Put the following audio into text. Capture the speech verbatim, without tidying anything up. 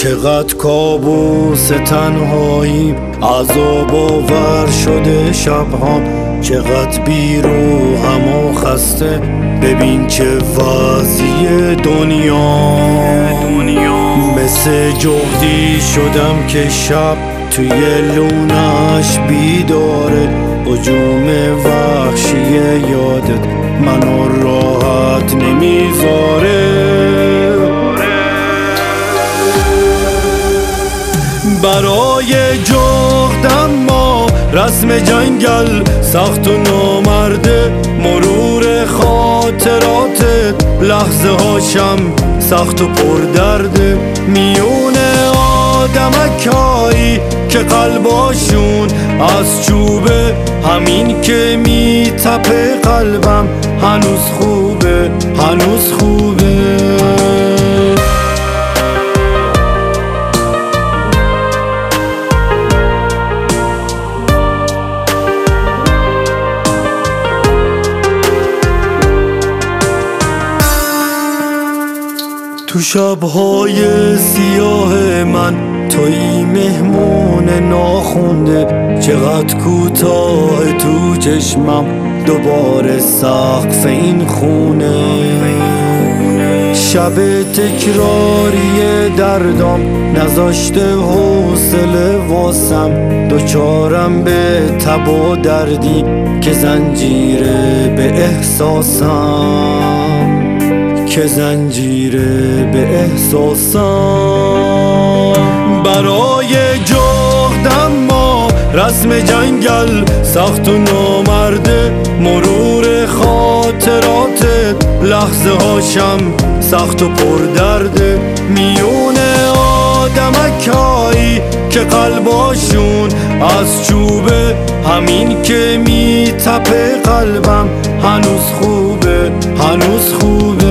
چقدر کابوس تنهایی عذاب آور شده شبهام، چقدر بیروحم و خسته، ببین چه وضعی دنیا. مثل جغدی شدم که شب توی لونش بیداره، هجوم وحشی یادت منو راحت نمیذاره. برای جغدم ما رسم جنگل سخت و نامرده، مرور خاطراتت لحظه هاشم سخت و پردرده. میونه آدمکایی که قلباشون از چوبه، همین که میتپه قلبم هنوز خوبه، هنوز خوبه. تو شب‌های سیاه من توی مهمون ناخونده، چقدر کوتاه تو چشمم دوباره سقف این خونه. شب تکراری دردام نذاشته حوصله واسم، دوچارم به تب و دردی که زنجیره به احساسم، که زنجیره به احساسم. برای جغدم ما رسم جنگل سخت و نامرده، مرور خاطراتت لحظه هاشم سخت و پردرده. میونه آدمکایی که قلباشون از چوبه، همین که میتپه قلبم هنوز خوبه، هنوز خوبه.